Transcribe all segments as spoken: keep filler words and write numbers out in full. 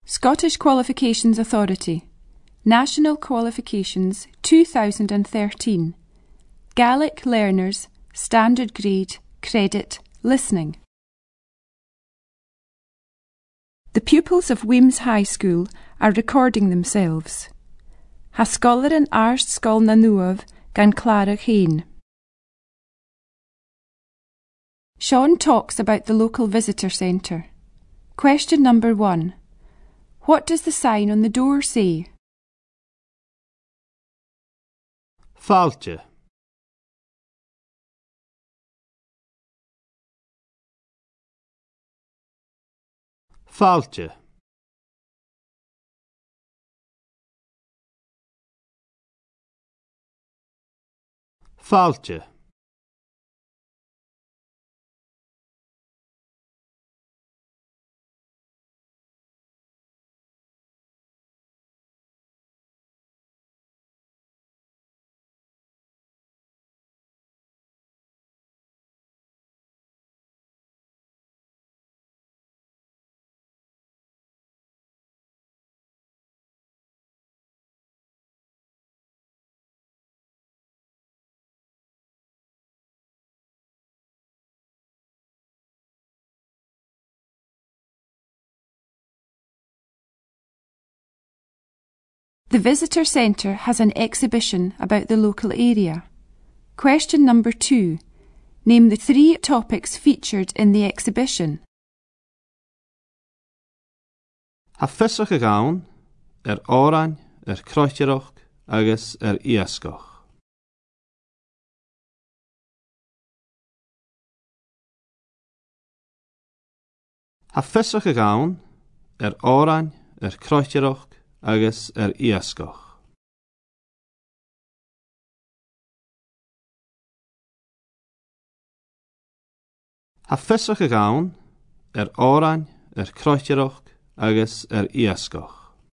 Scottish Qualifications Authority, National Qualifications two thousand thirteen, Gaelic Learners, Standard Grade, Credit, Listening. The pupils of Wemyss High School are recording themselves. Ha scholar yn arst sgol na nuaf gan Clara Hain. Sean talks about the local visitor centre. Question number one. What does the sign on the door say? Fáilte. Fáilte. Fáilte. The visitor centre has an exhibition about the local area. Question number two. Name the three topics featured in the exhibition. Ha fysach a gawn, er orain, er crochirach, agus er iascoch. Ha fysach a gawn, er orain, er crochirach, agus er iascoch. Ha fysach a gawn, er orain, er crochirach, agus er iascoch.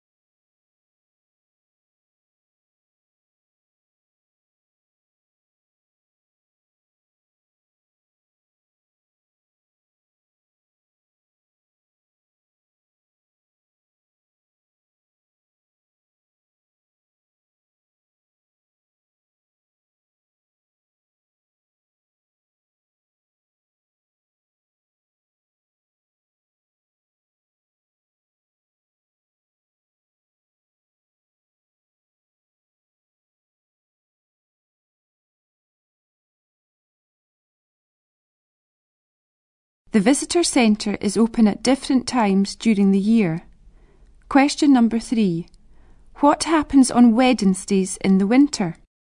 The visitor centre is open at different times during the year. Question number three. What happens on Wednesdays in the winter?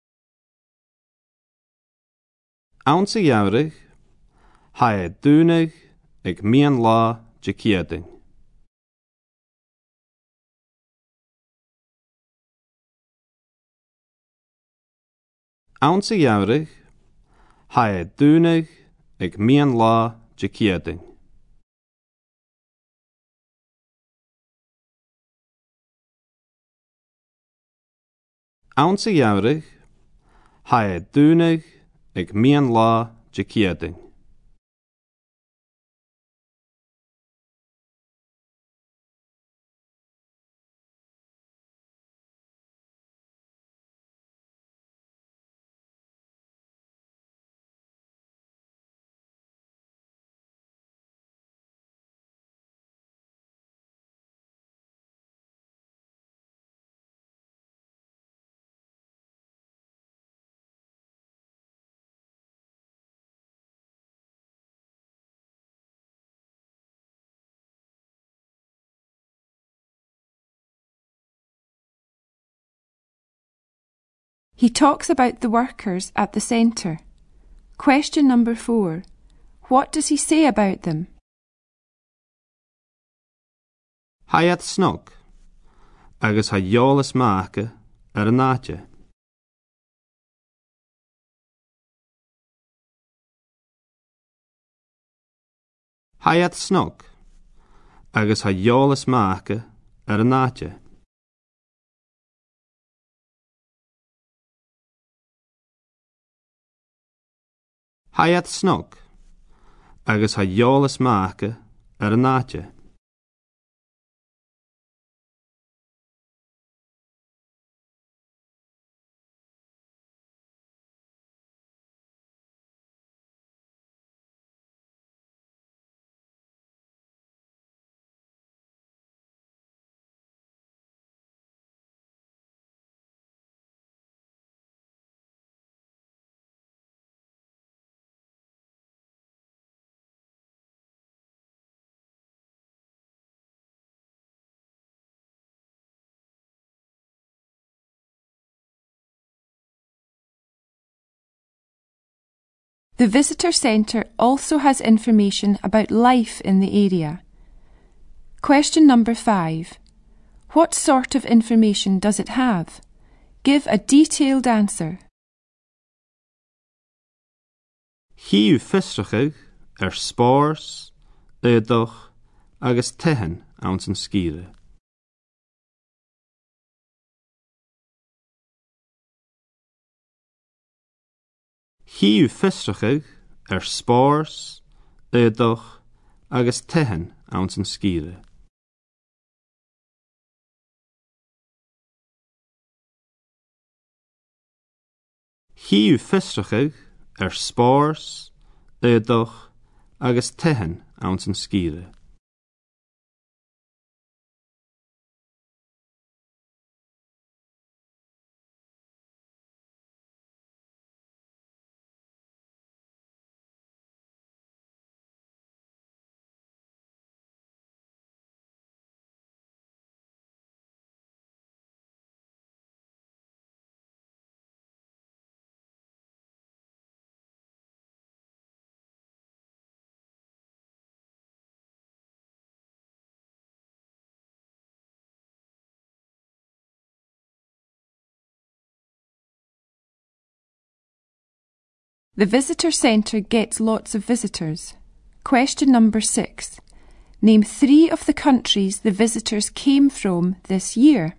Awn sa iawrig, ha e dúnig ag mian lá de ciading. Awn sa iawrig, ha e dúnig ag mian lá de ciading. Awn sa iawrig, ha e dúnig ag mian lá de ciading. He talks about the workers at the centre. Question number four. What does he say about them? Hayat snog, agus ha jólas mácha ar an áte. Hayat snog, agus ha jólas mácha ar an áte. Hayat snog, agus ha jólas mácha ar an áte. The visitor centre also has information about life in the area. Question number five. What sort of information does it have? Give a detailed answer. Chiú fistricha ar spárs, éadach agus tehan ann san scíre. Chiú fistricha ar spárs, éadach agus tehan ann san scíre. Chiú fistricha ar spárs, éadach agus tehan ann san scíre. The visitor centre gets lots of visitors. Question number six. Name three of the countries the visitors came from this year.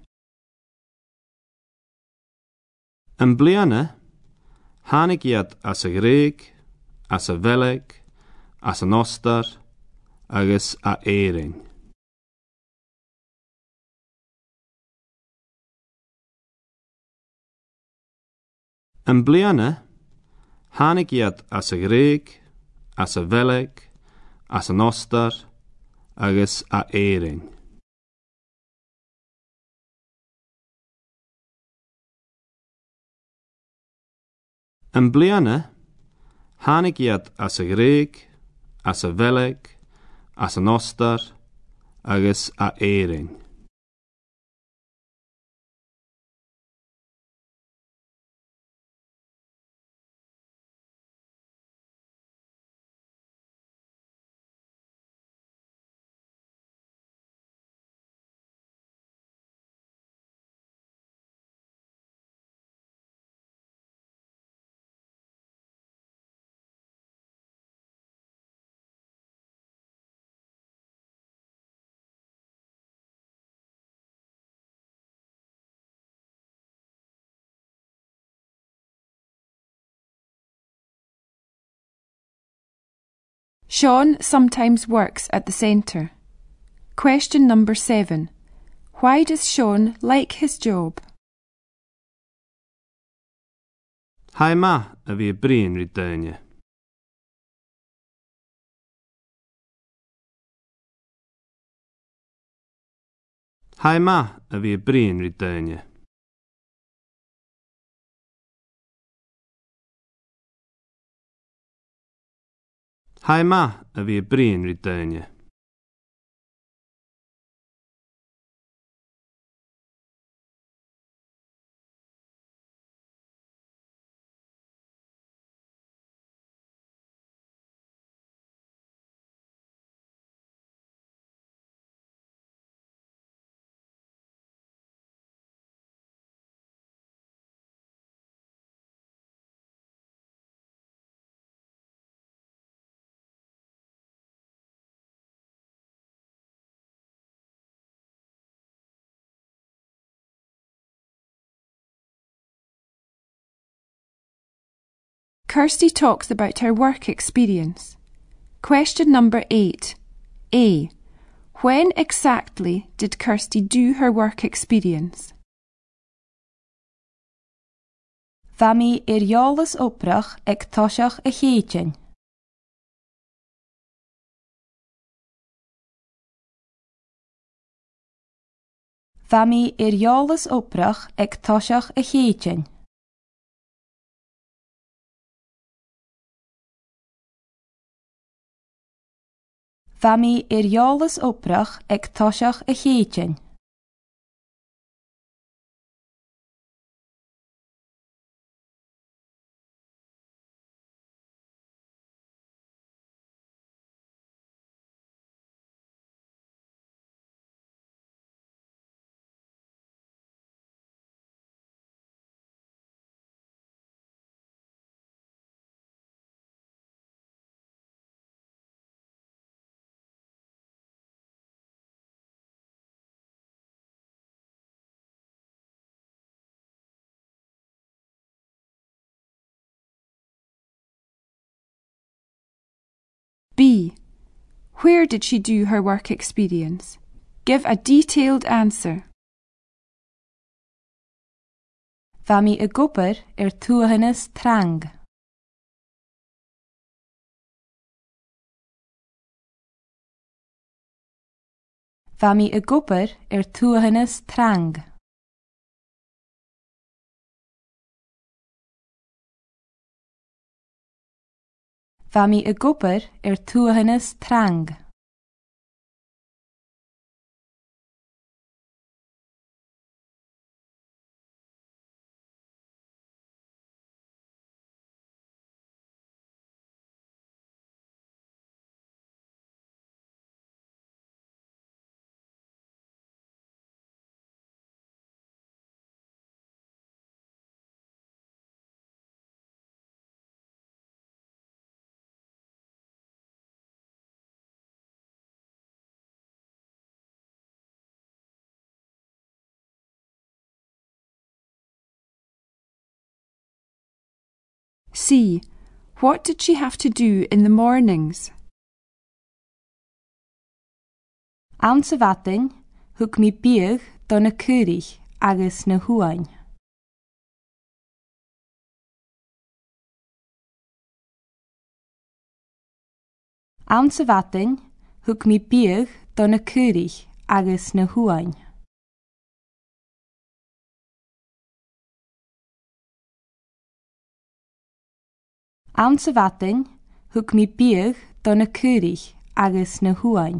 An bliana, tháinig iad as a Gréig, as a Bheilg, as an Ostar, agus a Éireann. An bliana, tháinig iad as a Gréig, as a Bheilg, as an Ostar, agus a Éireann. An bliana, tháinig iad as a Gréig, as a Bheilg, as an Ostar, agus a Éireann. Sean sometimes works at the centre. Question number seven. Why does Sean like his job? Hai ma a bhí bríon rí daine. Hai ma a bhí bríon rí daine. Hai ma a bhí bríon rí daine. Kirsty talks about her work experience. Question number eight. A. When exactly did Kirsty do her work experience? Bhaimi ar eolas oprach ag toiseach a chéitein. Bhaimi ar eolas oprach ag toiseach a chéitein. Bhaimi ar eolas oprach ag toiseach a chéitein. Where did she do her work experience? Give a detailed answer. Bha mí i gcópair ar tuaithinis trang. Bha mí i gcópair ar tuaithinis trang. Bha mí i gcópair ar tuaithinis trang. C. What did she have to do in the mornings? Ann sa bhating, thug mí bíodh do na cúraigh agus na huain. Ann sa bhating, thug mí bíodh do na cúraigh agus na huain. Ann sa bhating, thug mí bíodh do na cúraigh agus na huain.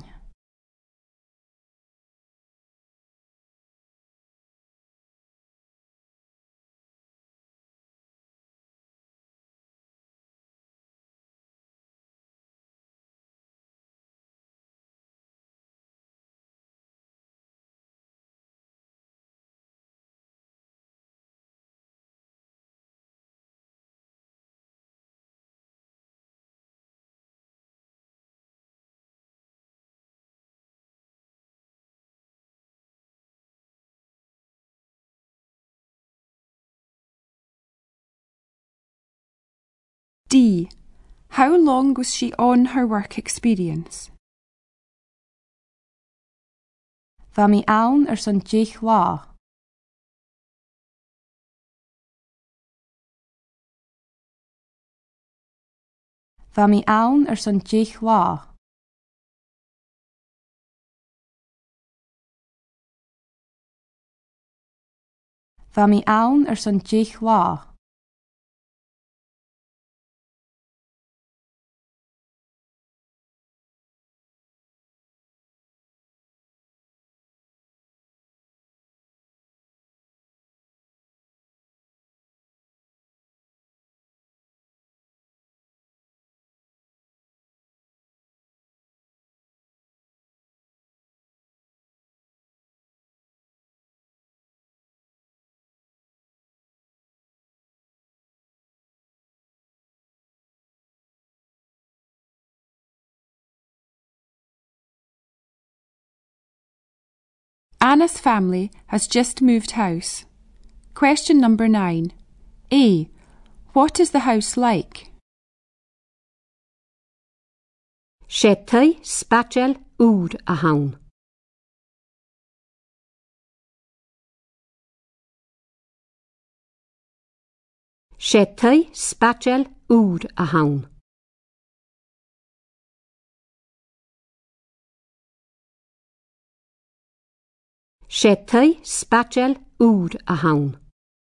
D. How long was she on her work experience? Bha mí ann ar son deich lá. Bha mí ann ar son deich lá. Bha mí ann ar son deich lá. Anna's family has just moved house. Question number nine. A. What is the house like? sé tuí spaiceal úr a hain. sé tuí spaiceal úr a hain. sé tuí spaiceal úr a hain.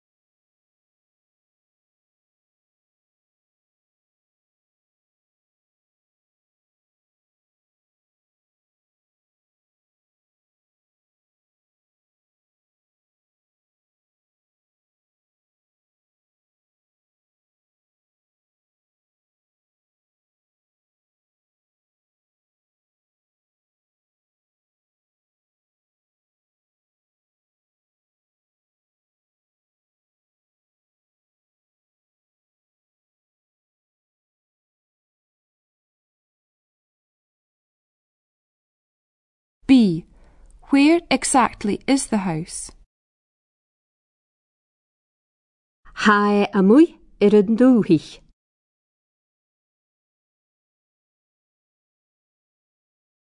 B. Where exactly is the house? Há amuigh ar an dúthaigh.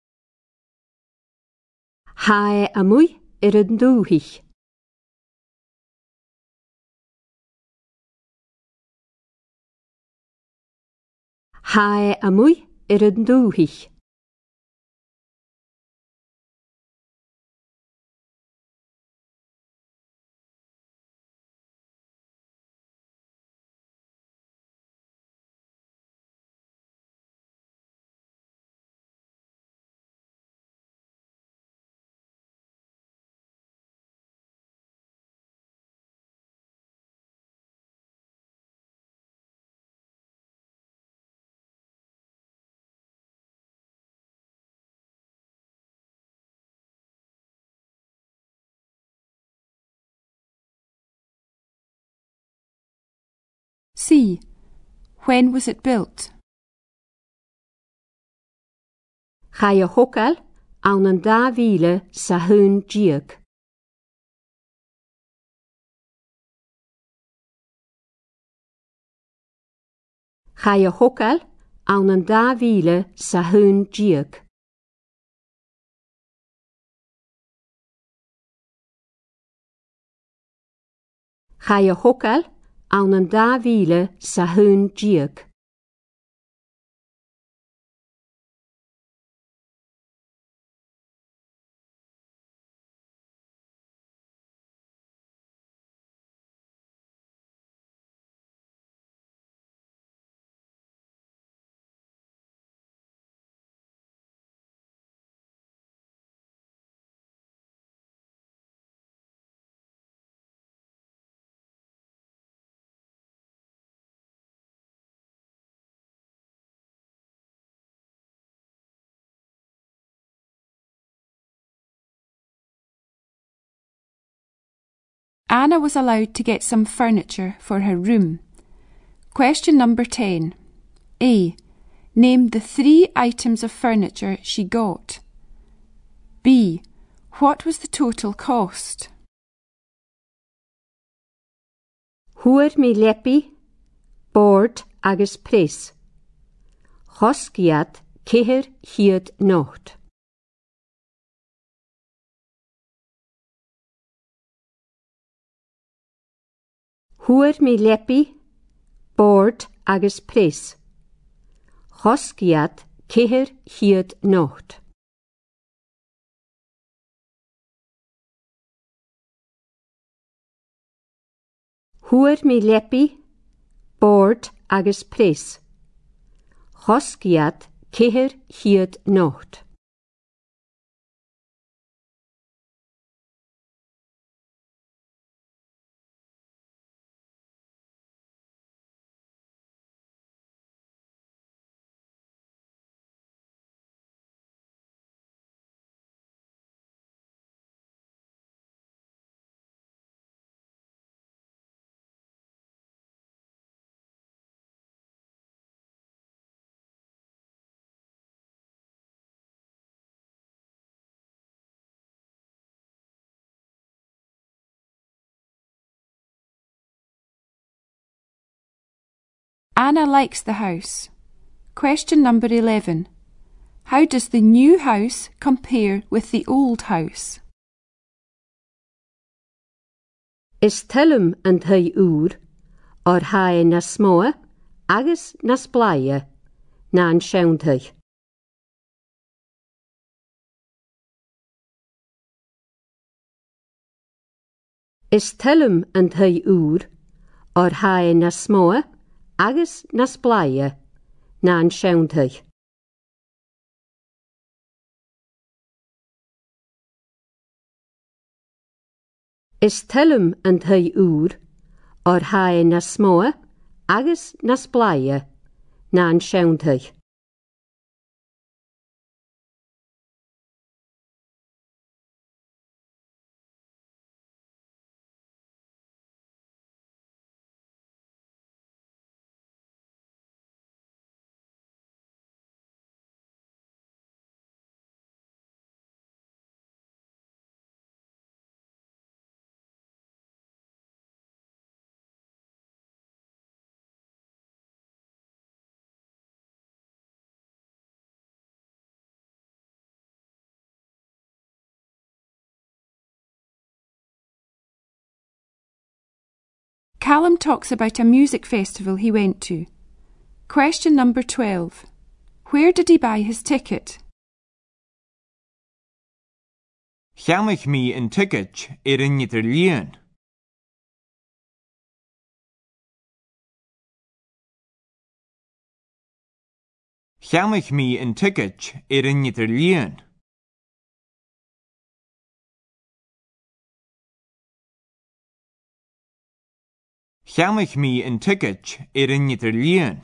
Hae amwy yr yn dŵhich. Hae amwy yr yn dŵhich. C. When was it built? Chae y hogal awn yn da file sa hyn diag. Chae y hogal awn yn da file sa hyn diag. Chae y hogal awn yn da file sa hyn diag. Anna was allowed to get some furniture for her room. Question number ten. A. Name the three items of furniture she got. B. What was the total cost? Hwyr mi lepi, bord agus pris. Chosgiad ceir hiad nocht. Hwyr mi lepi, bord agus pris. Chosgiad ceir hiad nocht. Hwyr mi lepi, bord agus pris. Chosgiad ceir hiad nocht. Anna likes the house. Question number eleven. How does the new house compare with the old house? Is tylum yn thy ŵr, o'r hae na smoa, agus na sblaia, na'n siawn thy. Is tylum yn thy ŵr, o'r hae na smoa, agus na sblaia, na'n siawn thy. Is tylum yn thy ŵr, o'r hae na smoa, agus na sblaia, na'n siawn thy. Callum talks about a music festival he went to. Question number twelve. Where did he buy his ticket? Cheam ich mi een ticket er in idir líon. Cheam ich mi een ticket er in idir líon. Cheam ich mi een ticket er in idir líon.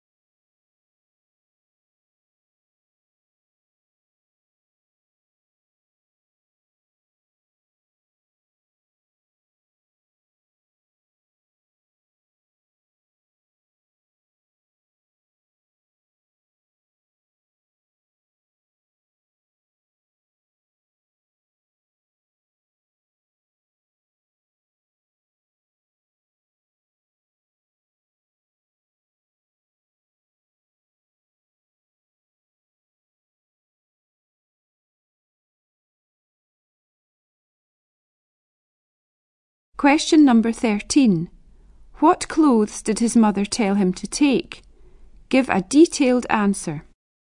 Question number thirteen. What clothes did his mother tell him to take? Give a detailed answer.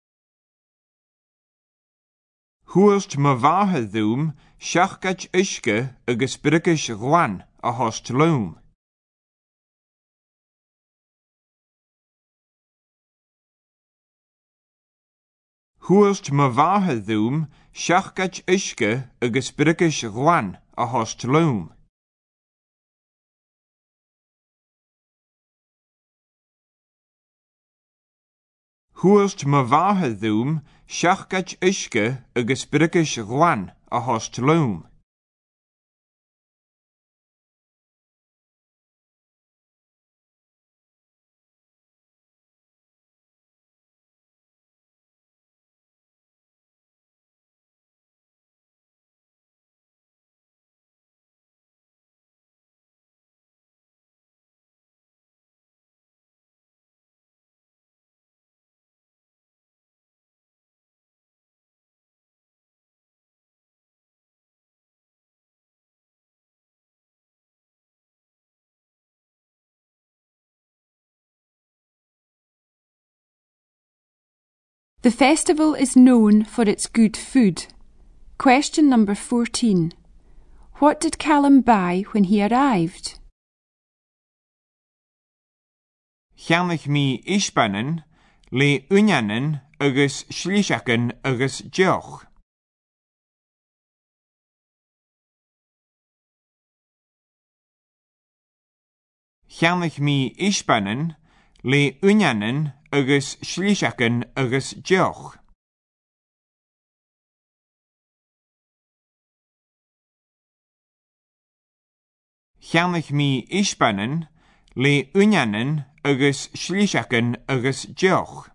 Huast ma bhartha dhúm seachgat uisce agus bricis ghuan a host loom. Huast ma bhartha dhúm seachgat uisce agus bricis ghuan a host loom. Huast ma bhartha dhúm seachgat uisce agus bricis ghuan a host loom. The festival is known for its good food. Question number fourteen. What did Callum buy when he arrived? Cheam ich mi ispannen, le unjannen agus slíseachen agus deoch. Cheam ich mi ispannen, le unjannen agus slíseachen agus deoch. Cheam ich mi ispannen, le unjannen agus slíseachen agus deoch.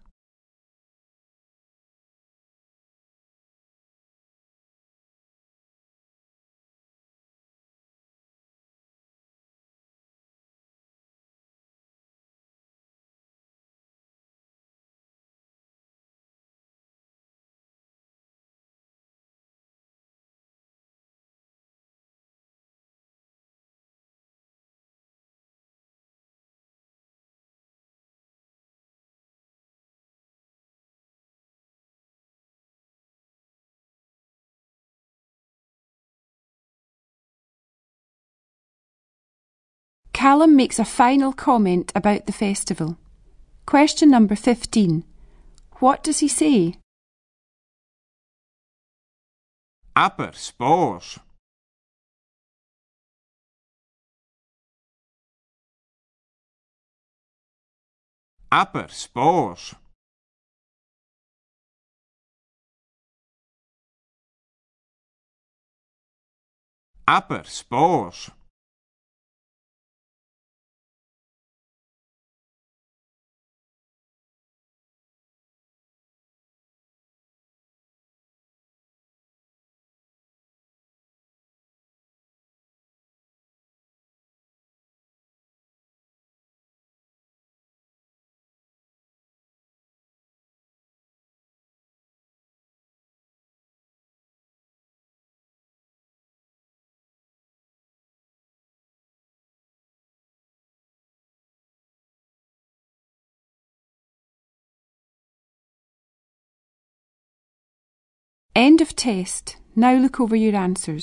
Callum makes a final comment about the festival. Question number fifteen. What does he say? Apper spórs. Apper spórs. Apper spórs. End of test. Now look over your answers.